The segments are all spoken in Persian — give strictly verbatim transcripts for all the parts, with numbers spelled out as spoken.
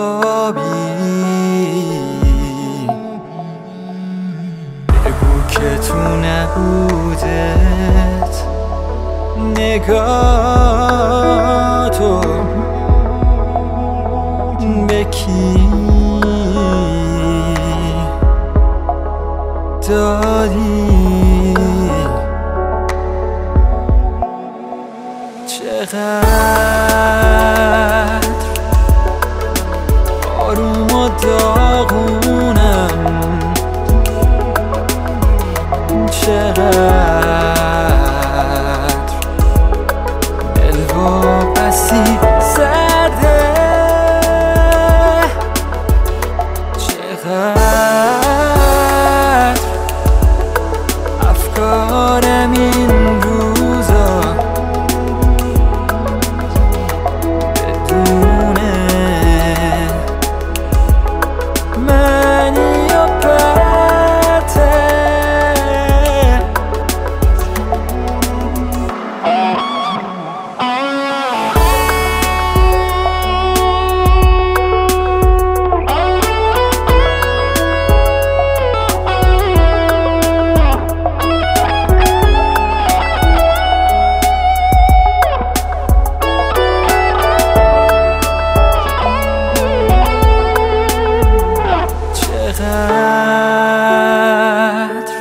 خوابی بگو که تو نبودت نگاه تو به کی دادی؟ چقدر آروم و داغونم، چقدر دل واپسی سرده، چقدر افکارم این روزا بدونه منی و پرته. چقدر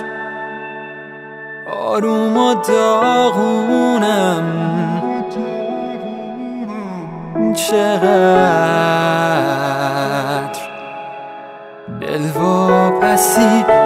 آروم و داغونم، چقدر دل واپسی